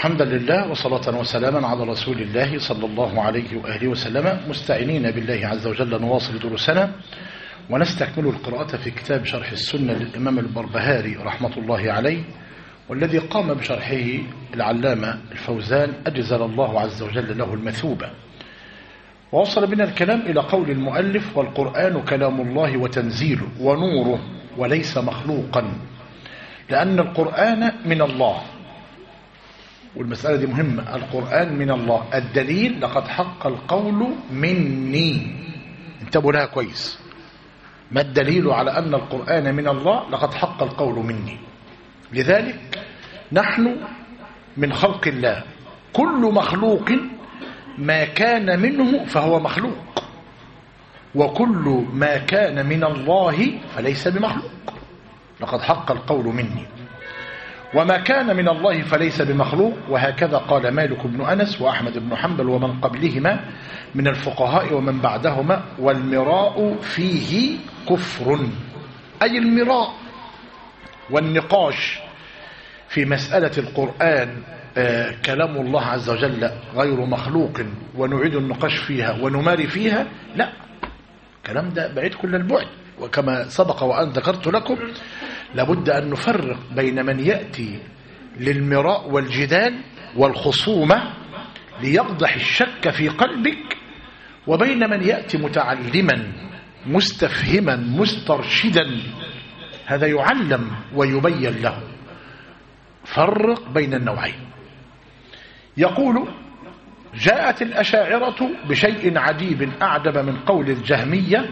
حمدا لله وصلاة وسلاما على رسول الله صلى الله عليه وآله وسلم، مستعينين بالله عز وجل نواصل دروسنا ونستكمل القراءة في كتاب شرح السنة للإمام البربهاري رحمة الله عليه، والذي قام بشرحه العلامة الفوزان أجزل الله عز وجل له المثوبة. ووصل بنا الكلام إلى قول المؤلف: والقرآن كلام الله وتنزيله ونوره وليس مخلوقا، لأن القرآن من الله. والمسألة دي مهمة، القرآن من الله. الدليل: لقد حق القول مني. انتبهوا لها كويس. ما الدليل على أن القرآن من الله؟ لقد حق القول مني. لذلك نحن من خلق الله، كل مخلوق ما كان منه فهو مخلوق، وكل ما كان من الله فليس بمخلوق. لقد حق القول مني. وما كان من الله فليس بمخلوق، وهكذا قال مالك بن أنس وأحمد بن حنبل ومن قبلهما من الفقهاء ومن بعدهما: والمراء فيه كفر. أي المراء والنقاش في مسألة القرآن كلام الله عز وجل غير مخلوق ونعيد النقاش فيها ونماري فيها، لا، الكلام ده بعيد كل البعد. وكما سبق وأن ذكرت لكم، لابد أن نفرق بين من يأتي للمراء والجدال والخصومة ليقضح الشك في قلبك، وبين من يأتي متعلما مستفهما مسترشدا، هذا يعلم ويبين له. فرق بين النوعين. يقول: جاءت الأشاعرة بشيء عجيب أعجب من قول الجهمية،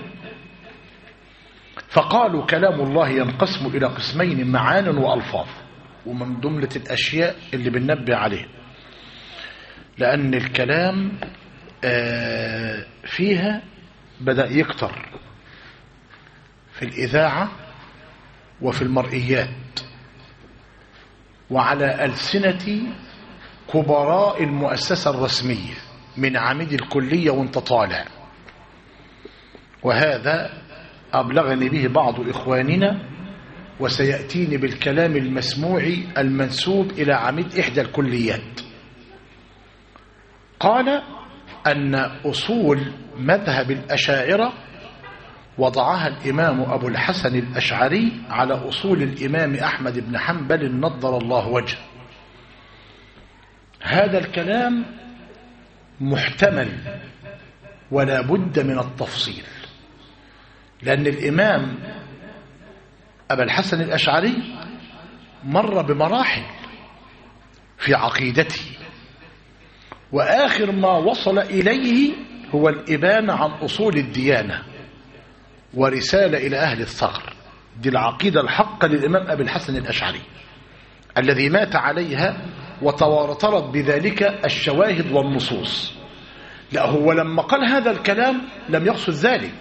فقالوا كلام الله ينقسم إلى قسمين: معان وألفاظ. ومن جملة الأشياء اللي بننبه عليها، لأن الكلام فيها بدأ يكتر في الإذاعة وفي المرئيات وعلى ألسنة كبراء المؤسسة الرسمية من عميد الكلية وانت طالع. وهذا أبلغني به بعض إخواننا، وسيأتيني بالكلام المسموع المنسوب إلى عميد إحدى الكليات. قال أن أصول مذهب الأشاعرة وضعها الإمام أبو الحسن الأشعري على أصول الإمام أحمد بن حنبل نضر الله وجهه. هذا الكلام محتمل ولا بد من التفصيل، لأن الإمام أبا الحسن الأشعري مر بمراحل في عقيدته، وآخر ما وصل إليه هو الإبانة عن أصول الديانة ورسالة إلى أهل الثغر. دي العقيدة الحقة للإمام أبي الحسن الأشعري الذي مات عليها، وتواترت بذلك الشواهد والنصوص. لا، هو لما قال هذا الكلام لم يقصد ذلك،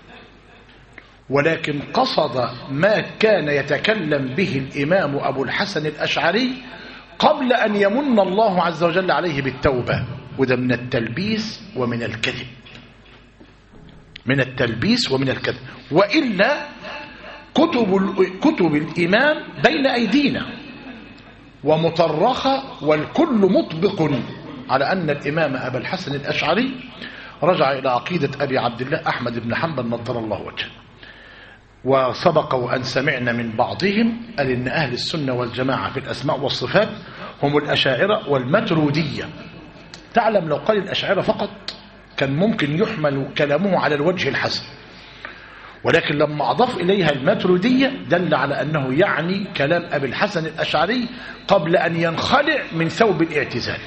ولكن قصد ما كان يتكلم به الإمام أبو الحسن الأشعري قبل أن يمن الله عز وجل عليه بالتوبة. وده من التلبيس ومن الكذب، من التلبيس ومن الكذب. وإلا كتب الإمام بين أيدينا ومطرخة، والكل مطبق على أن الإمام أبا الحسن الأشعري رجع إلى عقيدة أبي عبد الله أحمد بن حنبل نضر الله وجهه. وسبق وأن سمعنا من بعضهم قال إن أهل السنة والجماعة في الأسماء والصفات هم الأشاعرة والماتريدية. تعلم لو قال الأشاعرة فقط كان ممكن يحمل كلامه على الوجه الحسن، ولكن لما أضاف إليها الماتريدية دل على أنه يعني كلام أبي الحسن الأشعري قبل أن ينخلع من ثوب الاعتزال.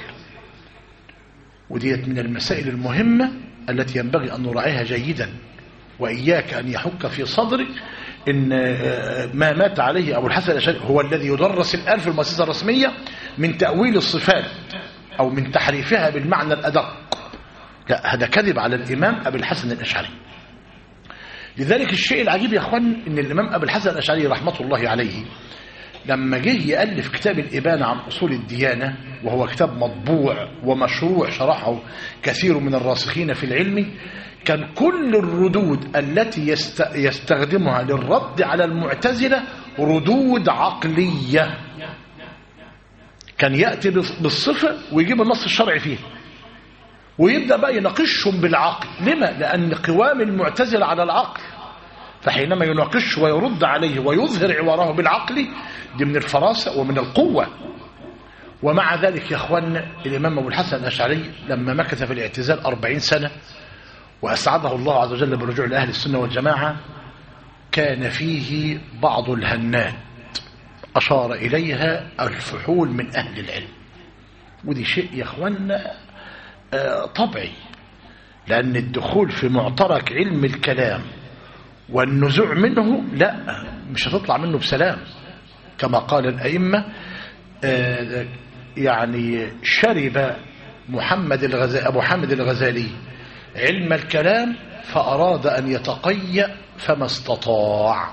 وديت من المسائل المهمة التي ينبغي أن نراعيها جيدا، وإياك أن يحك في صدرك إن ما مات عليه أبو الحسن الأشعري هو الذي يدرس الآن في المؤسسة الرسمية من تأويل الصفات أو من تحريفها بالمعنى الأدق. لا، هذا كذب على الإمام أبي الحسن الأشعري. لذلك الشيء العجيب يا أخوان إن الإمام أبي الحسن الأشعري رحمة الله عليه لما جه يألف كتاب الإبانة عن أصول الديانة، وهو كتاب مطبوع ومشروع شرحه كثير من الراسخين في العلم، كان كل الردود التي يستخدمها للرد على المعتزلة ردود عقلية، كان يأتي بالصفة ويجيب النص الشرعي فيه ويبدأ بقى يناقشهم بالعقل. لما؟ لأن قوام المعتزلة على العقل، فحينما يناقش ويرد عليه ويظهر عواره بالعقل دي من الفراسة ومن القوة. ومع ذلك يا أخوان الإمام أبو الحسن الأشعري لما مكث في الاعتزال 40 سنة وأسعده الله عز وجل بالرجوع لأهل السنة والجماعة كان فيه بعض الهنات أشار إليها الفحول من أهل العلم، ودي شيء يا أخوان طبيعي، لأن الدخول في معترك علم الكلام والنزوع منه لا مش هتطلع منه بسلام، كما قال الأئمة يعني شرب أبو حامد الغزالي علم الكلام فأراد أن يتقيأ فما استطاع.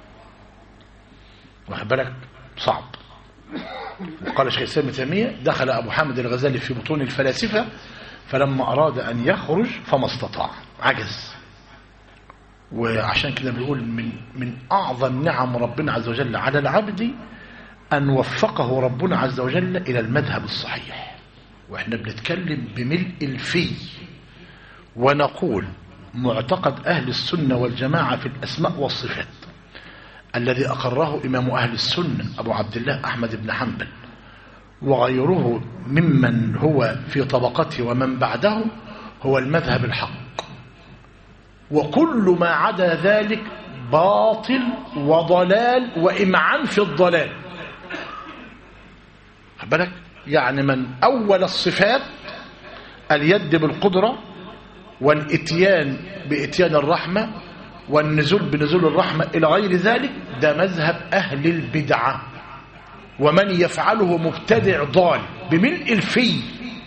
واخد بالك؟ صعب. وقال شيخ الإسلام ابن تيمية دخل أبو حامد الغزالي في بطون الفلاسفة فلما أراد أن يخرج فما استطاع، عجز. وعشان كده بيقول من أعظم نعم ربنا عز وجل على العبد أن وفقه ربنا عز وجل إلى المذهب الصحيح. وإحنا بنتكلم بملء الفي ونقول معتقد أهل السنة والجماعة في الأسماء والصفات الذي أقره إمام أهل السنة أبو عبد الله أحمد بن حنبل وغيره ممن هو في طبقته ومن بعده هو المذهب الحق، وكل ما عدا ذلك باطل وضلال وإمعان في الضلال. بالك يعني من أول الصفات اليد بالقدرة والإتيان بإتيان الرحمة والنزول بنزول الرحمة إلى غير ذلك ده مذهب أهل البدعة، ومن يفعله مبتدع ضال بملء الفي.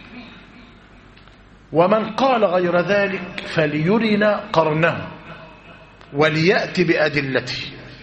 ومن قال غير ذلك فليرنا قرنه وليأتي بأدلته،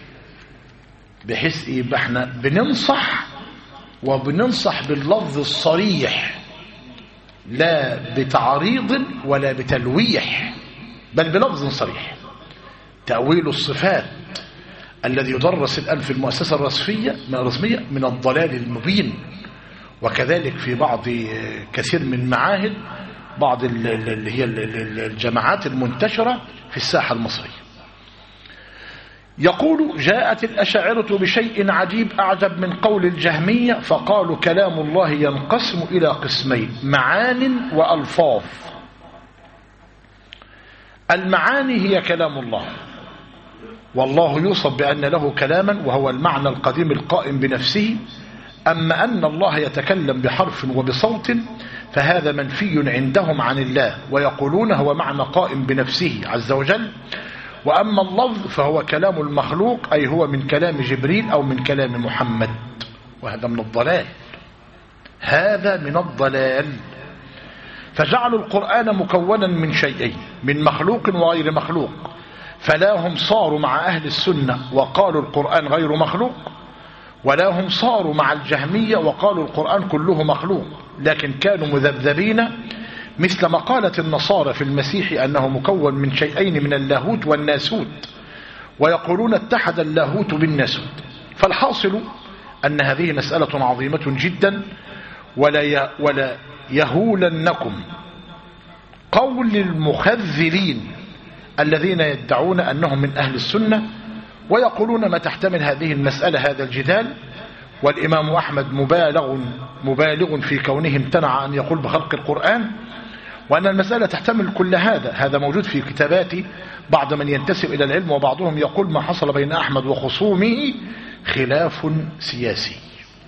بحيث يبقى احنا بننصح وبننصح باللفظ الصريح لا بتعريض ولا بتلويح بل بلفظ صريح. تأويل الصفات الذي يدرس الآن في المؤسسة الرسمية من الضلال المبين، وكذلك في بعض كثير من معاهد بعض اللي هي الجماعات المنتشرة في الساحة المصرية. يقول جاءت الأشاعرة بشيء عجيب أعجب من قول الجهمية فقالوا كلام الله ينقسم إلى قسمين معان وألفاظ. المعاني هي كلام الله، والله يوصف بأن له كلاما وهو المعنى القديم القائم بنفسه. أما أن الله يتكلم بحرف وبصوت فهذا منفي عندهم عن الله، ويقولون هو معنى قائم بنفسه عز وجل. وأما اللفظ فهو كلام المخلوق، أي هو من كلام جبريل أو من كلام محمد، وهذا من الضلال. هذا من الضلال. فجعلوا القرآن مكونا من شيئين، من مخلوق وغير مخلوق، فلا هم صاروا مع أهل السنة وقالوا القرآن غير مخلوق، ولا هم صاروا مع الجهمية وقالوا القرآن كله مخلوق، لكن كانوا مذبذبين مثل ما قالت النصارى في المسيح أنه مكون من شيئين من اللاهوت والناسوت، ويقولون اتحد اللاهوت بالناسوت. فالحاصل أن هذه مسألة عظيمة جدا، ولا يهولنكم قول المخذلين الذين يدعون أنهم من أهل السنة ويقولون ما تحتمل هذه المسألة هذا الجدال. والإمام أحمد مبالغ في كونه امتنع أن يقول بخلق القرآن، وأن المسألة تحتمل كل هذا موجود في كتابات بعض من ينتسب إلى العلم، وبعضهم يقول ما حصل بين أحمد وخصومه خلاف سياسي.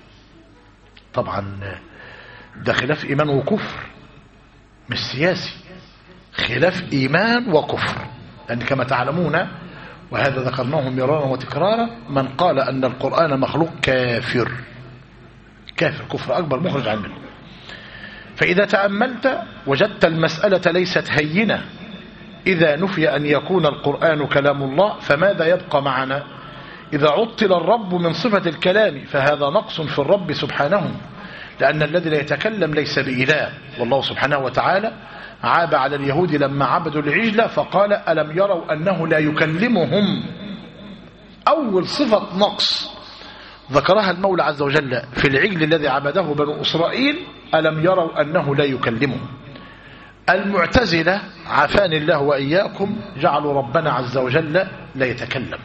طبعا ده خلاف إيمان وكفر مش سياسي، خلاف إيمان وكفر، لأن كما تعلمون وهذا ذكرناه مرارا وتكرارا من قال أن القرآن مخلوق كافر كفر أكبر مخرج عن منه. فإذا تأملت وجدت المسألة ليست هينة. إذا نفي أن يكون القرآن كلام الله فماذا يبقى معنا؟ إذا عطل الرب من صفة الكلام فهذا نقص في الرب سبحانه، لأن الذي لا يتكلم ليس بإله. والله سبحانه وتعالى عاب على اليهود لما عبدوا العجل فقال ألم يروا أنه لا يكلمهم. أول صفة نقص ذكرها المولى عز وجل في العجل الذي عبده بنو إسرائيل: ألم يروا أنه لا يكلمهم. المعتزلة عافاني الله وإياكم جعلوا ربنا عز وجل لا يتكلم.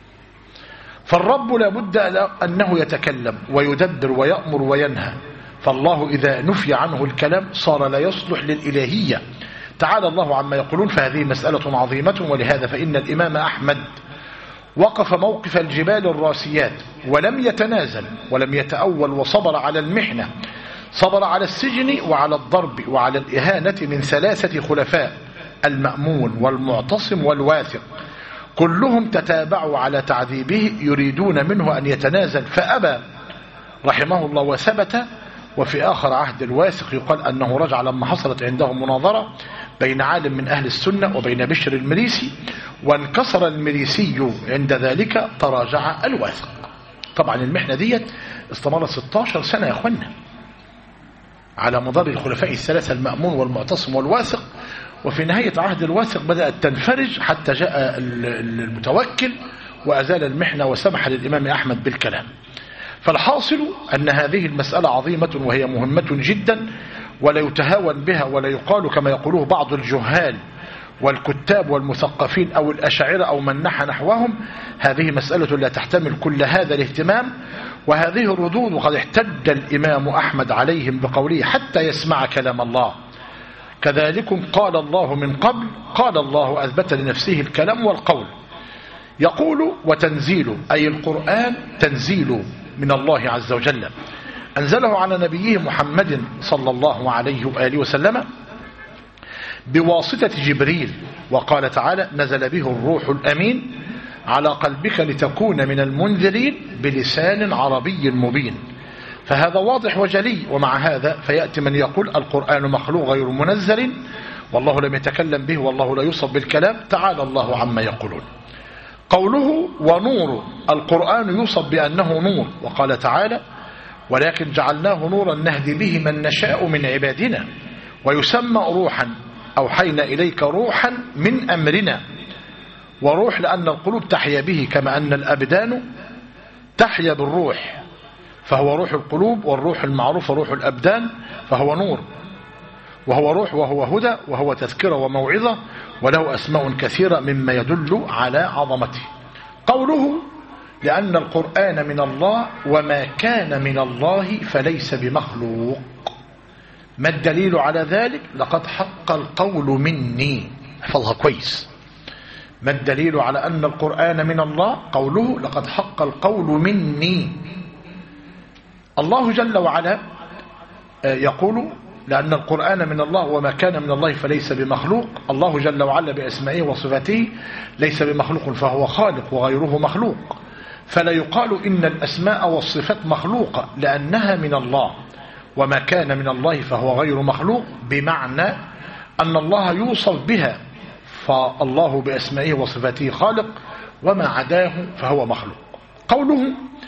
فالرب لابد أنه يتكلم ويدبر ويأمر وينهى، فالله إذا نفي عنه الكلام صار لا يصلح للإلهية. تعالى الله عما يقولون. فهذه مسألة عظيمة، ولهذا فإن الإمام أحمد وقف موقف الجبال الراسيات ولم يتنازل ولم يتأول، وصبر على المحنة، صبر على السجن وعلى الضرب وعلى الإهانة من 3 خلفاء: المأمون والمعتصم والواثق، كلهم تتابعوا على تعذيبه يريدون منه أن يتنازل فأبى رحمه الله وثبت. وفي آخر عهد الواثق يقال أنه رجع لما حصلت عنده مناظرة بين عالم من أهل السنة وبين بشر المريسي، وانكسر المريسي عند ذلك تراجع الواثق. طبعا المحنة دي استمرت 16 سنة يا أخوانا على مدار الخلفاء ال3: المأمون والمعتصم والواثق. وفي نهاية عهد الواثق بدأت تنفرج حتى جاء المتوكل وأزال المحنة وسمح للإمام أحمد بالكلام. فالحاصل أن هذه المسألة عظيمة وهي مهمة جدا، ولا يتهاون بها ولا يقال كما يقوله بعض الجهال والكتاب والمثقفين أو الأشاعرة أو من نحى نحوهم. هذه مسألة لا تحتمل كل هذا الاهتمام، وهذه الردود وقد احتج الإمام أحمد عليهم بقوله: حتى يسمع كلام الله. كذلكم قال الله من قبل، قال الله أثبت لنفسه الكلام والقول. يقول: وتنزيل أي القرآن تنزيل من الله عز وجل، أنزله على نبيه محمد صلى الله عليه وآله وسلم بواسطة جبريل. وقال تعالى: نزل به الروح الأمين على قلبك لتكون من المنذرين بلسان عربي مبين. فهذا واضح وجلي. ومع هذا فيأتي من يقول القرآن مخلوق غير منزل والله لم يتكلم به والله لا يوصف بالكلام. تعالى الله عما يقولون. قوله: ونور، القرآن يوصف بأنه نور، وقال تعالى: ولكن جعلناه نورا نهدي به من نشاء من عبادنا، ويسمى روحا، أوحينا إليك روحا من أمرنا. وروح لأن القلوب تحيا به كما أن الأبدان تحيا بالروح، فهو روح القلوب، والروح المعروف روح الأبدان، فهو نور وهو روح وهو هدى وهو تذكرة وموعظة، وله أسماء كثيرة مما يدل على عظمته. قوله: لأن القرآن من الله وما كان من الله فليس بمخلوق. ما الدليل على ذلك؟ لقد حق القول مني. احفظها كويس. ما الدليل على أن القرآن من الله؟ قوله: لقد حق القول مني. الله جل وعلا يقول: لأن القرآن من الله وما كان من الله فليس بمخلوق. الله جل وعلا بأسمائه وصفاته ليس بمخلوق، فهو خالق وغيره مخلوق. فلا يقال إن الأسماء والصفات مخلوقة لأنها من الله، وما كان من الله فهو غير مخلوق، بمعنى أن الله يوصف بها، فالله بأسمائه وصفاته خالق، وما عداه فهو مخلوق. قوله: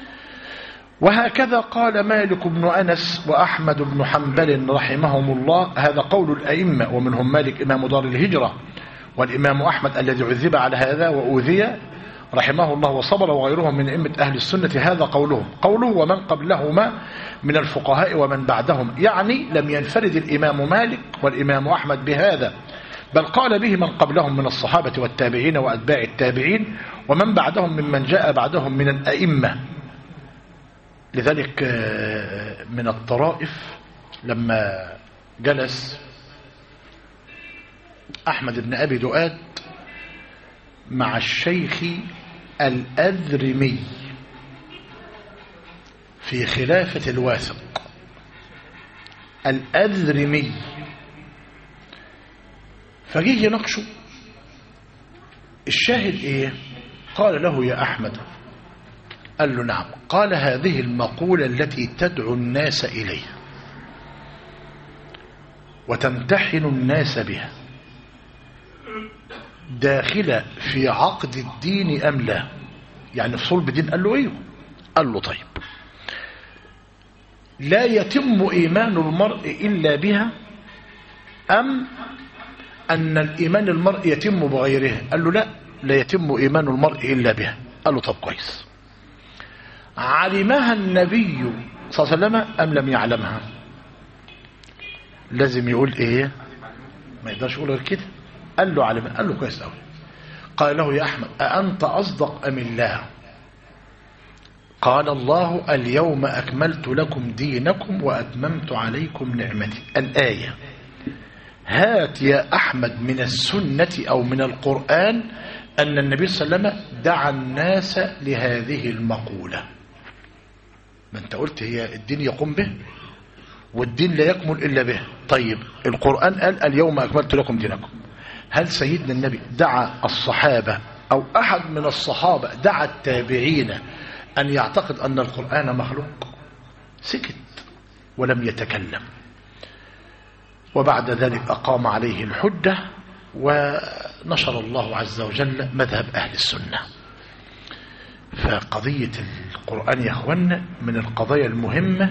وهكذا قال مالك بن أنس وأحمد بن حنبل رحمهم الله. هذا قول الأئمة، ومنهم مالك إمام دار الهجرة، والإمام أحمد الذي عذب على هذا وأوذي رحمه الله وصبر، وغيرهم من أئمة أهل السنة. هذا قولهم. قوله: ومن قبلهما من الفقهاء ومن بعدهم، يعني لم ينفرد الإمام مالك والإمام أحمد بهذا، بل قال به من قبلهم من الصحابة والتابعين وأتباع التابعين ومن بعدهم ممن جاء بعدهم من الأئمة. لذلك من الطرائف لما جلس أحمد بن أبي دؤاد مع الشيخ الأذرمي في خلافة الواثق، الأذرمي، فجيه يناقشه. الشاهد إيه؟ قال له: يا أحمد. قال له: نعم. قال: هذه المقولة التي تدعو الناس إليها وتمتحن الناس بها داخلة في عقد الدين أم لا؟ يعني في صلب الدين. قال له: ايوه. قال له: طيب، لا يتم إيمان المرء إلا بها أم أن الإيمان المرء يتم بغيرها؟ قال له: لا يتم إيمان المرء إلا بها. قال له: طب كويس. علمها النبي صلى الله عليه وسلم أم لم يعلمها؟ لازم يقول إيه؟ ما يقدرش يقول غير كده. قال له علمها، قال له كويس قوي. قال له يا أحمد أأنت أصدق أم الله؟ قال الله اليوم أكملت لكم دينكم وأتممت عليكم نعمتي. الآية. هات يا أحمد من السنة أو من القرآن أن النبي صلى الله عليه وسلم دعا الناس لهذه المقولة. ما أنت قلت هي الدين يقوم به والدين لا يكمل إلا به. طيب القرآن قال اليوم أكملت لكم دينكم. هل سيدنا النبي دعا الصحابة أو أحد من الصحابة دعا التابعين أن يعتقد أن القرآن مخلوق؟ سكت ولم يتكلم. وبعد ذلك أقام عليه الحجة ونشر الله عز وجل مذهب أهل السنة. فقضية القرآن يا أخوانا من القضايا المهمة،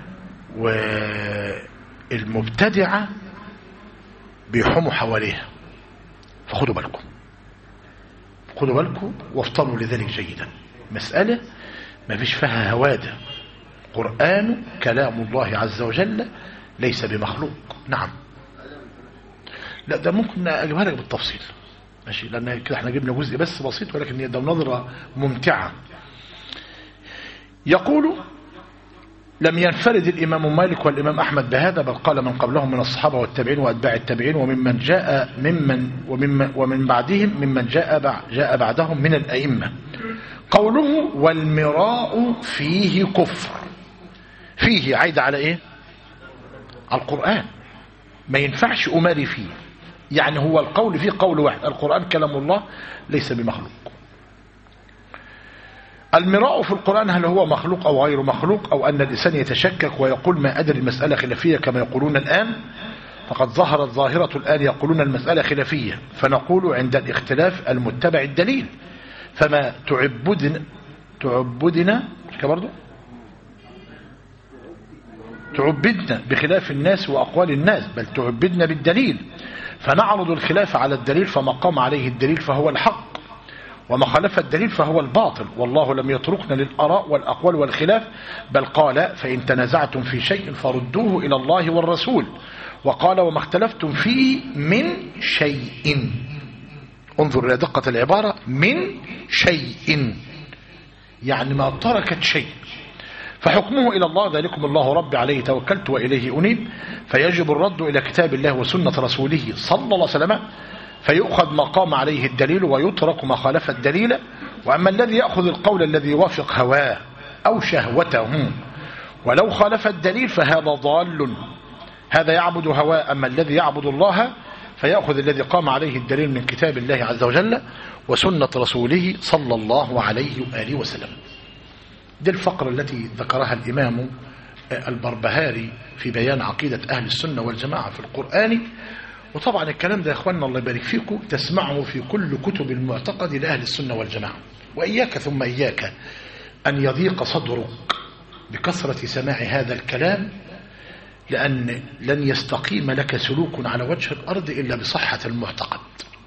والمبتدعة بيحوموا حواليها، فخدوا بالكم، خدوا بالكم وافتروا لذلك جيدا. مسألة ما فيش فيها هوادة. قرآن كلام الله عز وجل ليس بمخلوق. نعم. لا ده ممكن أجيبها لك بالتفصيل ماشي، لأن كده احنا جبنا جزء بس بسيط، ولكن ده نظرة ممتعة. يقول لم ينفرد الإمام مالك والإمام أحمد بهذا، بل قال من قبلهم من الصحابة والتابعين وأتباع التابعين وممن جاء ومن بعدهم ممن جاء بعدهم من الأئمة. قوله والمراء فيه كفر، فيه عايد على إيه؟ على القرآن. ما ينفعش أماري فيه، يعني هو القول فيه قول واحد، القرآن كلام الله ليس بمخلوق. المراء في القرآن هل هو مخلوق أو غير مخلوق، أو أن الإنسان يتشكك ويقول ما أدري المسألة خلافية كما يقولون الآن؟ فقد ظهرت ظاهرة الآن يقولون المسألة خلافية، فنقول عند الاختلاف المتبع الدليل. فما تعبدنا برضو تعبدنا بخلاف الناس وأقوال الناس، بل تعبدنا بالدليل، فنعرض الخلاف على الدليل، فما قام عليه الدليل فهو الحق، وما خالف الدليل فهو الباطل. والله لم يتركنا للآراء والأقوال والخلاف، بل قال فإن تنازعتم في شيء فردوه إلى الله والرسول، وقال وما اختلفتم فيه من شيء. انظر إلى دقة العبارة، من شيء يعني ما تركت شيء، فحكمه إلى الله، ذلكم الله ربي عليه توكلت وإليه أنيب. فيجب الرد إلى كتاب الله وسنة رسوله صلى الله عليه وسلم، فيؤخذ ما قام عليه الدليل ويترك ما خالف الدليل. وأما الذي يأخذ القول الذي يوافق هواه أو شهوته ولو خالف الدليل فهذا ضال، هذا يعبد هواه. أما الذي يعبد الله فيأخذ الذي قام عليه الدليل من كتاب الله عز وجل وسنة رسوله صلى الله عليه وآله وسلم. دي الفقرة التي ذكرها الإمام البربهاري في بيان عقيدة أهل السنة والجماعة في القرآن. وطبعا الكلام ده يا أخواننا الله يبارك فيكم تسمعه في كل كتب المعتقد لأهل السنة والجماعة. وإياك ثم إياك أن يضيق صدرك بكثرة سماع هذا الكلام، لأن لن يستقيم لك سلوك على وجه الأرض إلا بصحة المعتقد،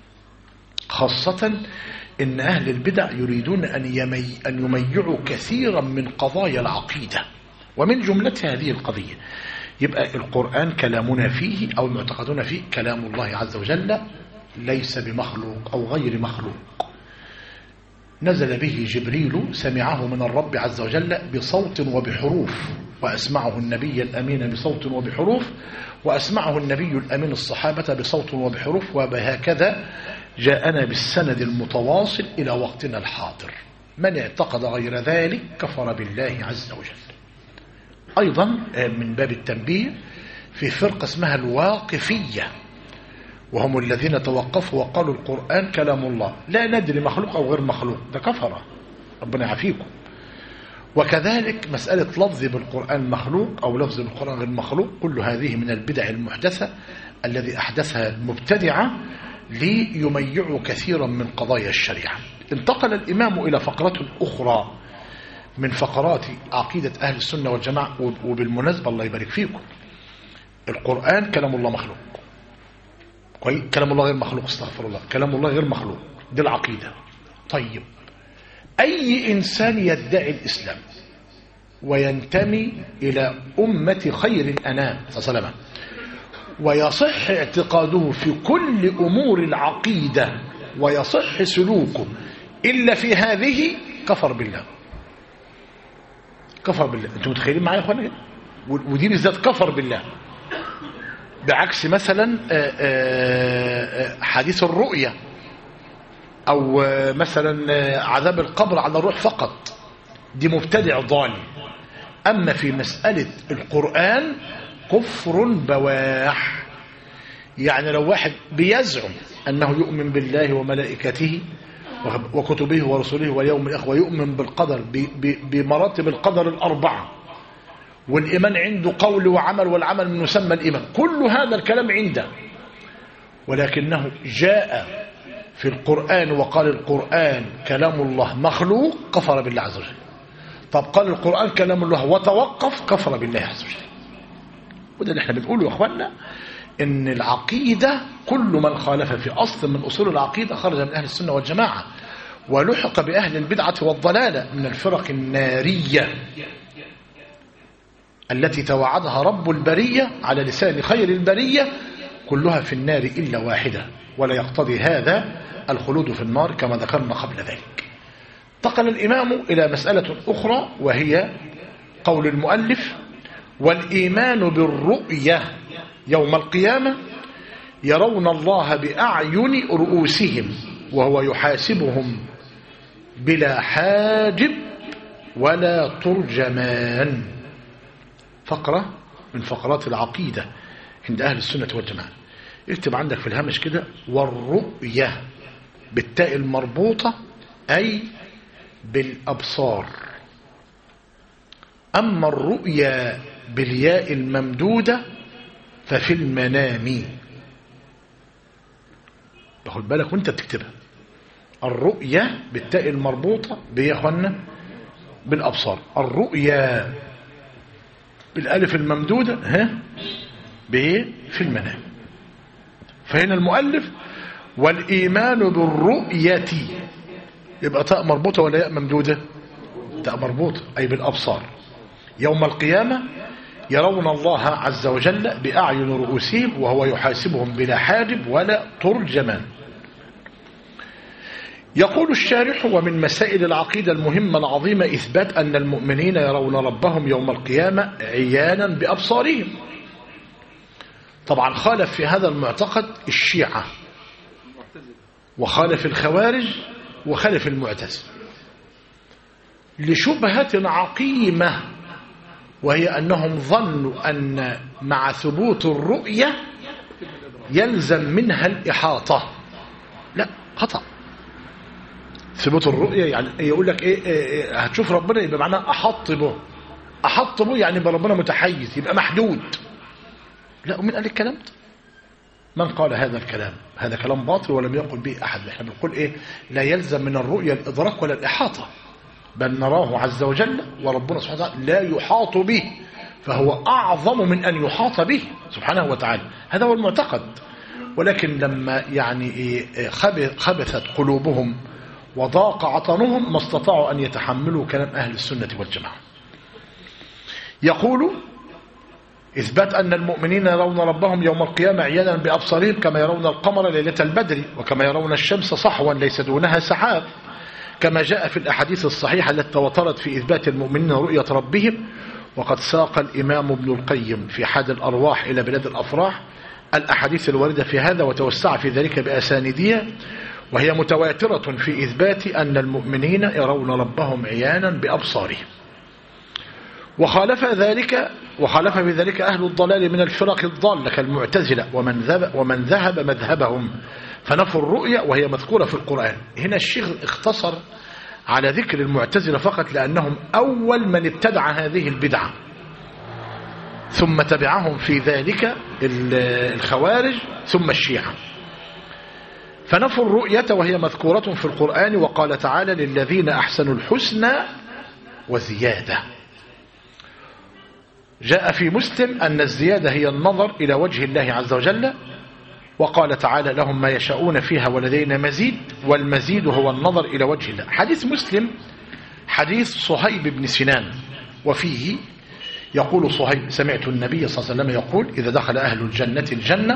خاصة إن أهل البدع يريدون أن يميعوا كثيرا من قضايا العقيدة، ومن جملتها هذه القضية. يبقى القرآن كلامنا فيه أو معتقدنا فيه كلام الله عز وجل ليس بمخلوق أو غير مخلوق. نزل به جبريل سمعه من الرب عز وجل بصوت وبحروف، وأسمعه النبي الأمين بصوت وبحروف، وأسمعه النبي الأمين الصحابة بصوت وبحروف، وبهكذا جاءنا بالسند المتواصل إلى وقتنا الحاضر. من اعتقد غير ذلك كفر بالله عز وجل. أيضا من باب التنبيه في فرقة اسمها الواقفية، وهم الذين توقفوا وقالوا القرآن كلام الله لا ندري مخلوق أو غير مخلوق، ده كفر ربنا يعافيكم. وكذلك مسألة لفظ بالقرآن مخلوق أو لفظ بالقرآن غير مخلوق، كل هذه من البدع المحدثة الذي أحدثها المبتدعة ليميعوا كثيرا من قضايا الشريعة. انتقل الإمام إلى فقرة أخرى من فقرات عقيدة أهل السنة والجماعة. وبالمناسبة الله يبارك فيكم، القرآن كلام الله مخلوق، كلام الله غير مخلوق، استغفر الله، كلام الله غير مخلوق، دي العقيدة. طيب أي إنسان يدعي الإسلام وينتمي إلى أمة خير الأنام صلى الله عليه وسلم، ويصح اعتقاده في كل أمور العقيدة ويصح سلوكه إلا في هذه، كفر بالله. كفر بالله. أنتم متخيلين معايا يا أخوانا؟ ودي بالذات كفر بالله، بعكس مثلا حديث الرؤية، أو مثلا عذاب القبر على الروح فقط، دي مبتدع ضال. أما في مسألة القرآن كفر بواح. يعني لو واحد بيزعم أنه يؤمن بالله وملائكته وكتبه ورسله واليوم الآخر ويؤمن بالقدر بمراتب القدر الأربعة، والإيمان عنده قول وعمل، والعمل من يسمى الإيمان، كل هذا الكلام عنده، ولكنه جاء في القرآن وقال القرآن كلام الله مخلوق، كفر بالله عز وجل. طب قال القرآن كلام الله وتوقف، كفر بالله عز وجل. وده اللي احنا بنقوله يا اخوانا، ان العقيدة كل من خالف في أصل من أصول العقيدة خرج من أهل السنة والجماعة، ولحق بأهل البدعة والضلالة من الفرق النارية التي توعدها رب البرية على لسان خير البرية، كلها في النار إلا واحدة، ولا يقتضي هذا الخلود في النار كما ذكرنا قبل ذلك. انتقل الإمام إلى مسألة أخرى، وهي قول المؤلف: والإيمان بالرؤية يوم القيامة يرون الله بأعين رؤوسهم وهو يحاسبهم بلا حاجب ولا ترجمان. فقرة من فقرات العقيدة عند أهل السنة والجماعة. اكتب عندك في الهامش كده: والرؤية بالتاء المربوطة أي بالأبصار. أما الرؤيا بالياء الممدودة ففي المنام. باخد بالك وانت بتكتبها. الرؤيا بالتاء المربوطة يا اخوانا بالأبصار، الرؤيا بالالف الممدودة في المنام. فهنا المؤلف: والإيمان بالرؤية، يبقى تاء مربوطة ولا ياء ممدودة؟ تاء مربوطة أي بالأبصار. يوم القيامة يرون الله عز وجل بأعين رؤوسهم وهو يحاسبهم بلا حاجب ولا ترجمان. يقول الشارح: ومن مسائل العقيدة المهمة العظيمة إثبات أن المؤمنين يرون ربهم يوم القيامة عيانا بأبصارهم. طبعا خالف في هذا المعتقد الشيعة، وخالف الخوارج، وخالف المعتزلة لشبهة عقيمة، وهي أنهم ظنوا أن مع ثبوت الرؤية يلزم منها الإحاطة. لا، خطأ. ثبوت الرؤية يعني يقول لك هتشوف ربنا يبقى معناه أحط به. أحط به يعني يبقى ربنا متحيز، يبقى محدود. لا، ومن قال الكلام ده؟ من قال هذا الكلام؟ هذا كلام باطل ولم يقل به أحد. احنا بنقول لا يلزم من الرؤية الإدراك ولا الإحاطة، بل نراه عز وجل، وربنا سبحانه وتعالى لا يحاط به، فهو أعظم من أن يحاط به سبحانه وتعالى. هذا هو المعتقد. ولكن لما خبثت قلوبهم وضاق عطنهم ما استطاعوا أن يتحملوا كلام أهل السنة والجماعة. يقول: إثبات أن المؤمنين يرون ربهم يوم القيامة عيانا بأبصارهم كما يرون القمر ليلة البدر، وكما يرون الشمس صحوا ليس دونها سحاب، كما جاء في الأحاديث الصحيحة التي تواترت في إثبات المؤمنين رؤية ربهم. وقد ساق الإمام ابن القيم في حاد الأرواح إلى بلاد الأفراح الأحاديث الواردة في هذا، وتوسع في ذلك بأسانيدها، وهي متواترة في إثبات أن المؤمنين يرون ربهم عيانا بأبصارهم. وخالف بذلك أهل الضلال من الفرق الضالة كالمعتزلة ومن ذهب مذهبهم فنفوا الرؤيا وهي مذكورة في القرآن. هنا الشيخ اختصر على ذكر المعتزلة فقط، لأنهم أول من ابتدع هذه البدعة، ثم تبعهم في ذلك الخوارج ثم الشيعة. فنفوا الرؤية وهي مذكورة في القرآن، وقال تعالى: للذين أحسنوا الحسنى وزيادة. جاء في مسلم أن الزيادة هي النظر إلى وجه الله عز وجل، وقال تعالى: لهم ما يشاءون فيها ولدينا مزيد، والمزيد هو النظر إلى وجه الله. حديث مسلم حديث صهيب بن سنان وفيه يقول صهيب سمعت النبي صلى الله عليه وسلم يقول إذا دخل أهل الجنة الجنة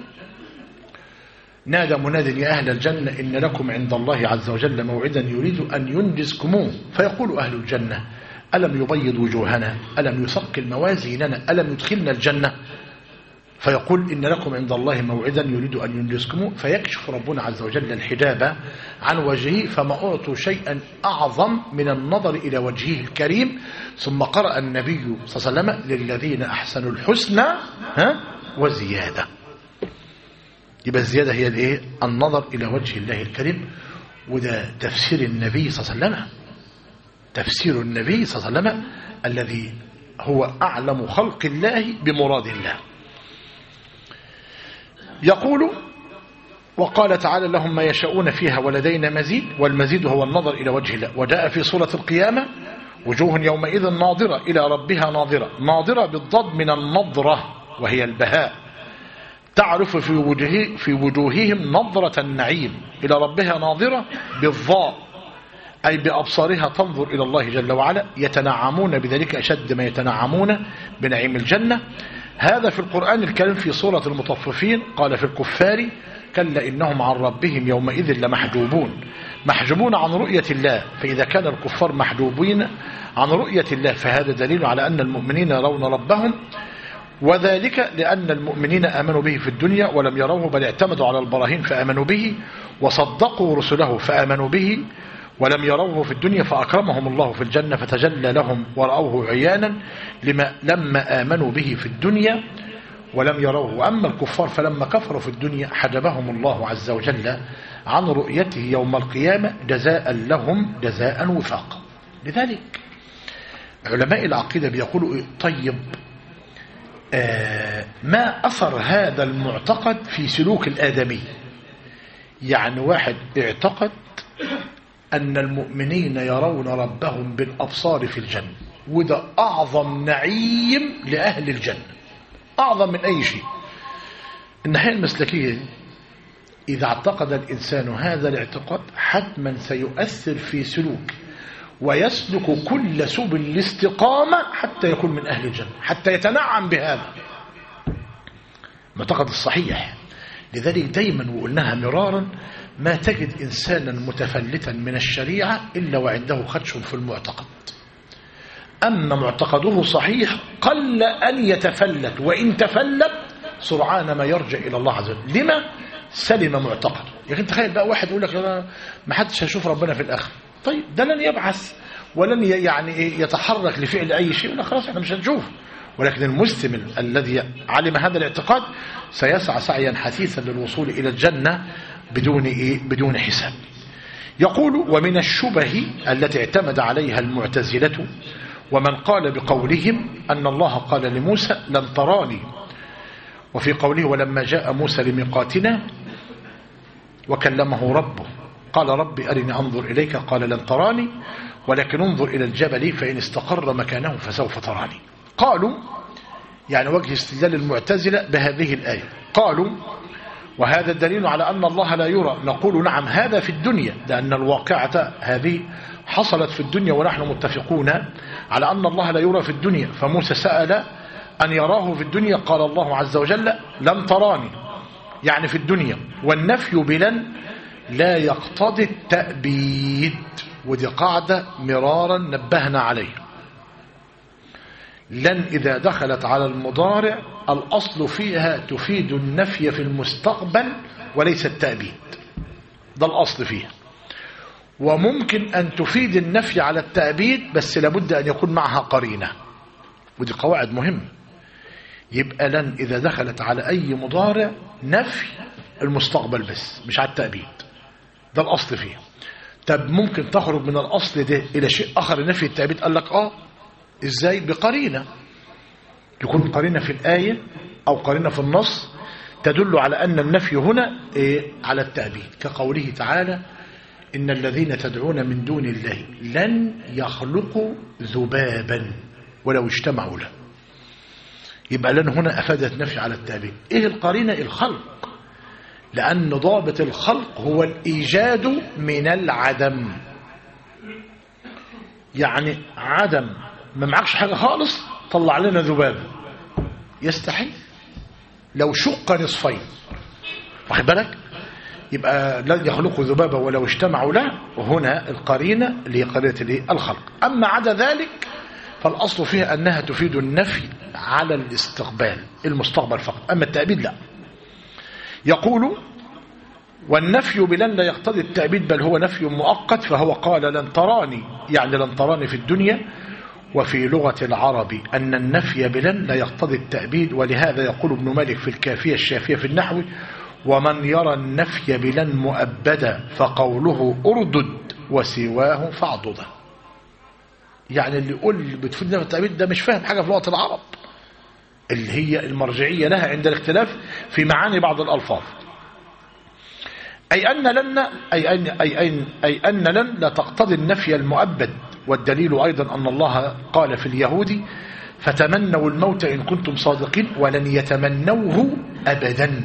نادى مناد يا أهل الجنة إن لكم عند الله عز وجل موعدا يريد أن ينجزكموه، فيقول أهل الجنة ألم يبيض وجوهنا، ألم يثقل موازيننا، ألم يدخلنا الجنة؟ فيقول إن لكم عند الله موعدا يريد أن ينجزكموه، فيكشف ربنا عز وجل الحجاب عن وجهه فما أعطوا شيئا أعظم من النظر إلى وجهه الكريم. ثم قرأ النبي صلى الله عليه وسلم للذين أحسنوا الحسنى وزيادة. يبقى الزيادة هي الايه؟ النظر إلى وجه الله الكريم. وده تفسير النبي صلى الله عليه وسلم، تفسير النبي صلى الله عليه وسلم الذي هو أعلم خلق الله بمراد الله. يقول وقال تعالى لهم ما يشاءون فيها ولدينا مزيد، والمزيد هو النظر إلى وجه الله. وجاء في سورة القيامة وجوه يومئذ ناظرة إلى ربها ناظرة، ناظرة بالضد من النظرة وهي البهاء، تعرف في وجوههم نظرة النعيم، إلى ربها ناظرة بالضاء أي بأبصارها تنظر إلى الله جل وعلا، يتنعمون بذلك أشد ما يتنعمون بنعيم الجنة. هذا في القرآن الكريم في سورة المطففين قال في الكفار كلا إنهم عن ربهم يومئذ لمحجوبون، محجوبون عن رؤية الله. فإذا كان الكفار محجوبين عن رؤية الله فهذا دليل على أن المؤمنين يرون ربهم، وذلك لأن المؤمنين آمنوا به في الدنيا ولم يروه، بل اعتمدوا على البراهين فآمنوا به، وصدقوا رسله فآمنوا به ولم يروه في الدنيا، فأكرمهم الله في الجنة فتجلى لهم ورأوه عيانا لما آمنوا به في الدنيا ولم يروه. وأما الكفار فلما كفروا في الدنيا حجبهم الله عز وجل عن رؤيته يوم القيامة جزاء لهم جزاء وفاقا. لذلك علماء العقيدة بيقولوا طيب ما أثر هذا المعتقد في سلوك الآدمي؟ يعني واحد اعتقد أن المؤمنين يرون ربهم بالأبصار في الجنة، وده أعظم نعيم لأهل الجنة، أعظم من أي شيء. الناحية المسلكية إذا اعتقد الإنسان هذا الاعتقاد حتما سيؤثر في سلوك ويسلك كل سبل الاستقامة حتى يكون من أهل الجنة، حتى يتنعم بهذا المعتقد الصحيح. لذلك دايما وقلناها مرارا ما تجد إنسانا متفلتا من الشريعة إلا وعنده خدش في المعتقد. أما معتقده صحيح قل أن يتفلت، وإن تفلت سرعان ما يرجع إلى الله عز وجل. لما؟ سلم معتقد. لكن تخيل بقى واحد يقول لك ما حدش هيشوف ربنا في الآخر، طيب ده لن يبعث ولن يعني يتحرك لفعل أي شيء، ولا خلاص احنا مش هنشوف. ولكن المسلم الذي علم هذا الاعتقاد سيسعى سعيا حثيثا للوصول إلى الجنة بدون حساب. يقول ومن الشبه التي اعتمد عليها المعتزلة ومن قال بقولهم أن الله قال لموسى لن تراني، وفي قوله ولما جاء موسى لميقاتنا وكلمه ربه قال ربي أرني أنظر إليك قال لن تراني ولكن انظر إلى الجبل فإن استقر مكانه فسوف تراني. قالوا يعني وجه استدلال المعتزلة بهذه الآية، قالوا وهذا الدليل على أن الله لا يرى. نقول نعم هذا في الدنيا، لأن الواقعة هذه حصلت في الدنيا ونحن متفقون على أن الله لا يرى في الدنيا. فموسى سأل أن يراه في الدنيا قال الله عز وجل لن تراني يعني في الدنيا. والنفي بلن لا يقتضي التأبيد، ودي قاعدة مرارا نبهنا عليها. لن إذا دخلت على المضارع الأصل فيها تفيد النفي في المستقبل وليس التأبيد، ده الأصل فيها. وممكن أن تفيد النفي على التأبيد بس لابد أن يكون معها قرينة، ودي قواعد مهمة. يبقى لن إذا دخلت على أي مضارع نفي المستقبل بس مش على التأبيد، ده الأصل فيها. طب ممكن تخرج من الأصل ده إلى شيء آخر نفي التأبيد، قال لك إزاي؟ بقرينة، تكون قرينة في الآية أو قرينة في النص تدل على أن النفي هنا على التأبيد، كقوله تعالى إن الذين تدعون من دون الله لن يخلقوا ذبابا ولو اجتمعوا له. يبقى لن هنا أفادت نفي على التأبيد. إيه القرينة؟ الخلق، لأن ضابط الخلق هو الإيجاد من العدم. يعني عدم ما معكش حاجة خالص، طلع لنا ذبابة. يستحيل لو شق نصفين، واخد بالك؟ يبقى لن يخلقوا ذبابة ولو اجتمعوا له. وهنا القرينة اللي هي قرينة الخلق. أما عدا ذلك فالأصل فيها أنها تفيد النفي على الاستقبال، المستقبل فقط. أما التأبيد لا. يقول: والنفي بلن لا يقتضي التأبيد، بل هو نفي مؤقت، فهو قال لن تراني، يعني لن تراني في الدنيا. وفي لغة العرب أن النفي بلن لا يقتضي التأبيد، ولهذا يقول ابن مالك في الكافية الشافية في النحو: ومن يرى النفي بلن مؤبدا فقوله أردد وسواه فاعضده. يعني اللي يقول بتفيد نفي التأبيد ده مش فاهم حاجة في لغة العرب اللي هي المرجعية لها عند الاختلاف في معاني بعض الألفاظ. أي أن لن لا تقتضي النفي المؤبد. والدليل أيضا أن الله قال في اليهود: فتمنوا الموت إن كنتم صادقين ولن يتمنوه أبدا،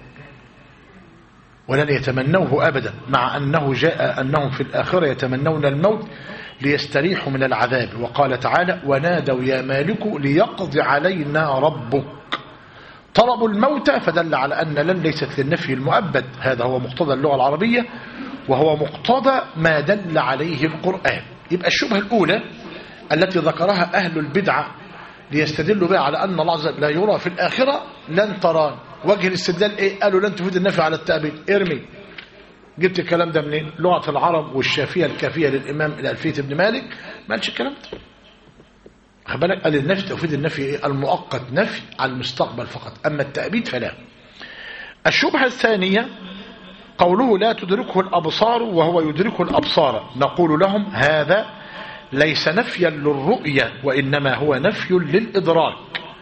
ولن يتمنوه أبدا، مع أنه جاء أنهم في الآخرة يتمنون الموت ليستريحوا من العذاب. وقال تعالى: ونادوا يا مالك ليقضي علينا ربك. طلبوا الموت، فدل على أن لن ليست للنفي المؤبد. هذا هو مقتضى اللغة العربية، وهو مقتضى ما دل عليه القرآن. يبقى الشبهة الأولى التي ذكرها أهل البدعة ليستدلوا بها على أن الله عز وجل لا يرى في الآخرة: لن تران. وجه الاستدلال إيه؟ قالوا لن تفيد النفي على التأبيد. ارمي. جبت الكلام ده منين؟ لغة العرب والشافية الكافية للإمام الألفية ابن مالك ما قالش الكلام ده. خد بالك؟ قال النفي تفيد النفي المؤقت، نفي على المستقبل فقط، أما التأبيد فلا. الشبهة الثانية قوله: لا تدركه الأبصار وهو يدرك الأبصار. نقول لهم: هذا ليس نفيا للرؤية، وإنما هو نفي للإدراك.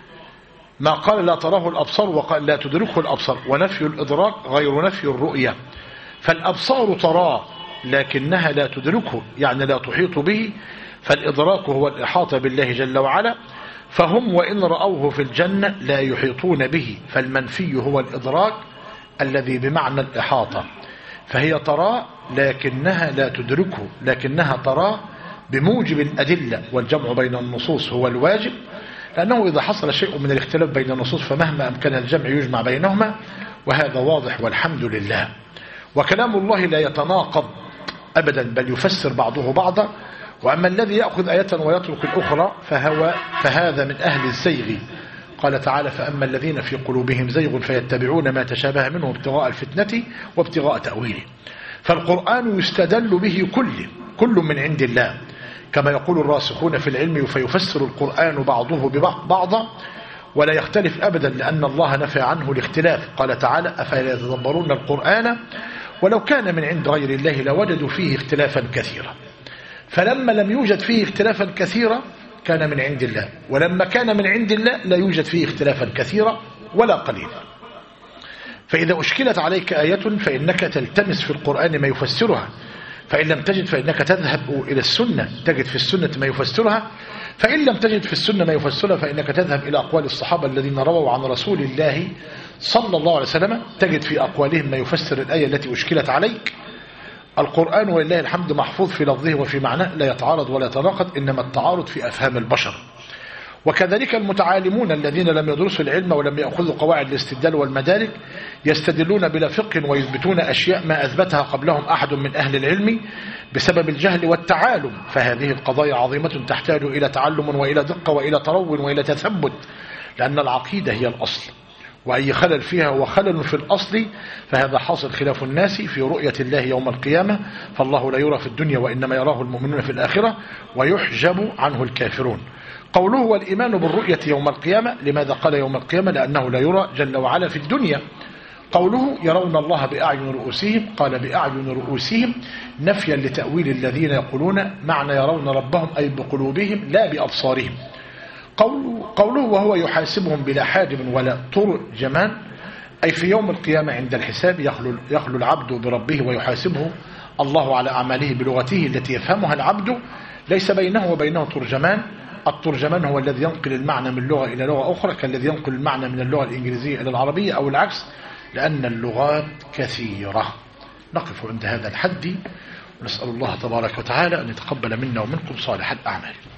ما قال لا تراه الأبصار وقال لا تدركه الأبصار، ونفي الإدراك غير نفي الرؤية. فالأبصار تراه لكنها لا تدركه، يعني لا تحيط به. فالإدراك هو الإحاطة بالله جل وعلا، فهم وإن رأوه في الجنة لا يحيطون به. فالمنفي هو الإدراك الذي بمعنى الإحاطة، فهي تراه لكنها لا تدركه، لكنها تراه بموجب الأدلة. والجمع بين النصوص هو الواجب، لأنه إذا حصل شيء من الاختلاف بين النصوص فمهما أمكن الجمع يجمع بينهما، وهذا واضح والحمد لله. وكلام الله لا يتناقض أبدا، بل يفسر بعضه بعضا. وأما الذي يأخذ آية ويترك الأخرى فهذا من أهل الزيغ. قال تعالى: فأما الذين في قلوبهم زيغ فيتبعون ما تشابه منه ابتغاء الفتنة وابتغاء تأويله. فالقرآن يستدل به كل من عند الله، كما يقول الراسخون في العلم: فيفسر القرآن بعضه بعضا ولا يختلف أبدا، لأن الله نفى عنه الاختلاف. قال تعالى: أفلا يتدبرون القرآن ولو كان من عند غير الله لوجدوا فيه اختلافا كثيرا. فلما لم يوجد فيه اختلافا كثيرا كان من عند الله، ولما كان من عند الله لا يوجد فيه اختلافا كثيرا ولا قليلا. فإذا أشكلت عليك آية فإنك تلتمس في القرآن ما يفسرها، فإن لم تجد فإنك تذهب إلى السنة تجد في السنة ما يفسرها، فإن لم تجد في السنة ما يفسرها فإنك تذهب إلى أقوال الصحابة الذين رووا عن رسول الله صلى الله عليه وسلم تجد في أقوالهم ما يفسر الآية التي أشكلت عليك. القرآن ولله الحمد محفوظ في لفظه وفي معناه، لا يتعارض ولا يتناقض، إنما التعارض في أفهام البشر. وكذلك المتعالمون الذين لم يدرسوا العلم ولم يأخذوا قواعد الاستدلال والمدارك يستدلون بلا فقه ويثبتون أشياء ما أثبتها قبلهم أحد من أهل العلم بسبب الجهل والتعالم. فهذه القضايا عظيمة تحتاج إلى تعلم وإلى دقة وإلى ترون وإلى تثبت، لأن العقيدة هي الأصل، وأي خلل فيها هو خلل في الأصل. فهذا حاصل خلاف الناس في رؤية الله يوم القيامة، فالله لا يرى في الدنيا وإنما يراه المؤمنون في الآخرة، ويحجب عنه الكافرون. قوله والإيمان بالرؤية يوم القيامة، لماذا قال يوم القيامة؟ لأنه لا يرى جل وعلا في الدنيا. قوله يرون الله بأعين رؤوسهم، قال بأعين رؤوسهم نفيا لتأويل الذين يقولون معنى يرون ربهم أي بقلوبهم لا بأبصارهم. قوله وهو يحاسبهم بلا حاجب ولا ترجمان، أي في يوم القيامة عند الحساب يخلو العبد بربه ويحاسبه الله على أعماله بلغته التي يفهمها العبد، ليس بينه وبينه ترجمان. الترجمان هو الذي ينقل المعنى من لغة إلى لغة أخرى، كالذي ينقل المعنى من اللغة الإنجليزية إلى العربية أو العكس، لأن اللغات كثيرة. نقف عند هذا الحد ونسأل الله تبارك وتعالى أن يتقبل منا ومنكم صالح الأعمال.